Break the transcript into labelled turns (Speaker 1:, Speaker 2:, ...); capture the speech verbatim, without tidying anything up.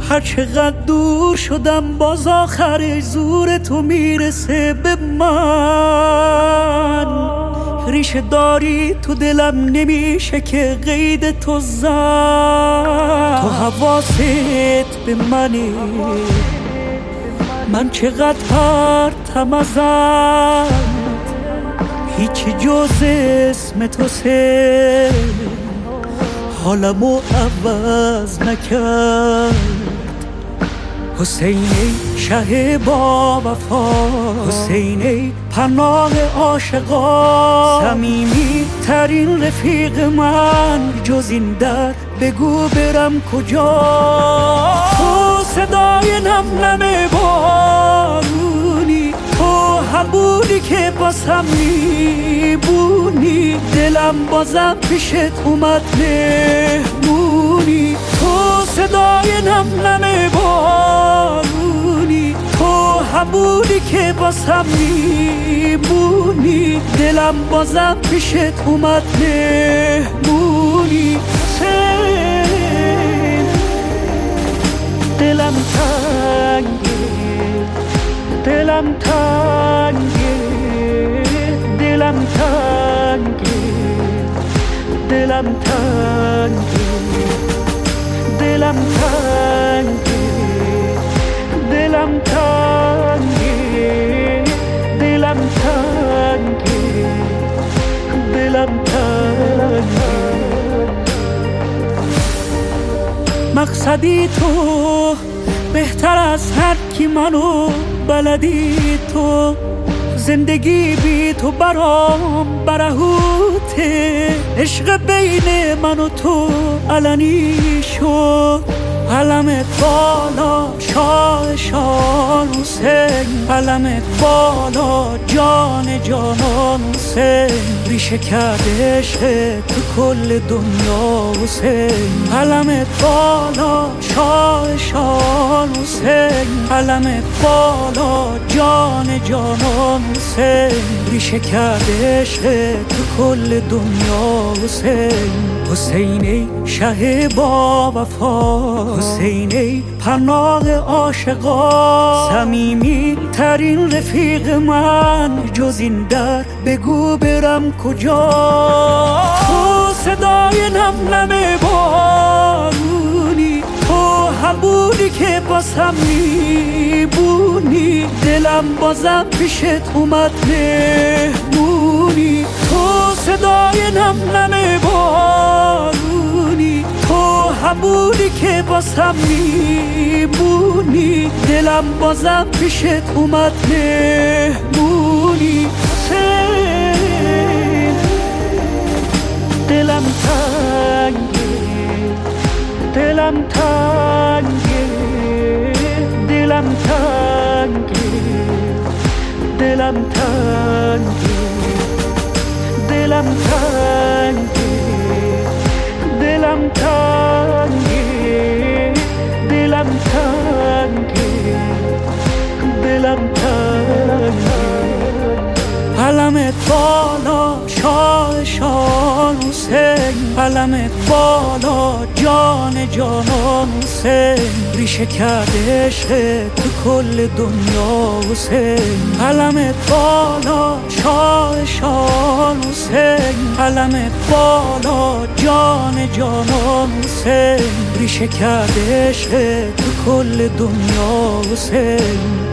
Speaker 1: هر چقدر دور شدم باز آخر زور تو میرسه به من. ریشه داری تو دلم نمیشه که قید تو زد. تو حواست به منه، من چقدر پرتم ازت، هیچی جز اسم تو سه حالمو عوض نکرد. حسین ای شه با وفا، حسین ای پناه عاشقا، صمیمی ترین رفیق من، جز این در بگو برم کجا. تو صدای نم نم بارونی، تو هم بودی که باسم میبونی، دلم بازم پیشت اومد مهمونی. تو صدای نم نم بارونی، تو هم بودی که باسم میبونی، دلم بازم پیشت اومد مهمونی. دلم تنگه، دلم تنگه، دلم تنگه، دلم تنگه، دلم تنگه، دلم تنگه، دلم تنگه، دلم تنگه. مقصدی تو بهتر از هر کی منو بلدی تو، زندگی بی تو برام برهوته. عشق بین من و تو علنی شد، علمت بالا شاه شان حسین، علمت بالا جان جانان حسین. ریشه کرده عشق تو کل دنیا حسین، علمت بالا شاه شان حسین، علمت بالا جان جانان حسین. ریشه کرده عشق تو کل دنیا حسین. حسین ای شه با وفا، حسین ای پناه عاشقا، صمیمی ترین رفیق من، جز این در بگو برم کجا. تو صدای نم نم بارونی، تو هم بودی که باسم میبونی، دلم بازم پیشت اومد مهمونی. تو صدای نم نم بارونی، تو هم بودی که باسم میبونی، دلم بازم پیشت اومد مهمونی. دلم تنگه، دلم تنگه، دلم تنگه، دلم تنگه، دلم تنگه، دلم تنگه، دلم تنگه، دلم تنگه. علمت بالا شاه شان حسین، علمت بالا جان جانان حسین. ریشه کرده عشق تو کل دنیا حسین، علمت بالا شاه شان حسین، علمت بالا جان جانان حسین. ریشه کرده عشق تو کل دنیا حسین.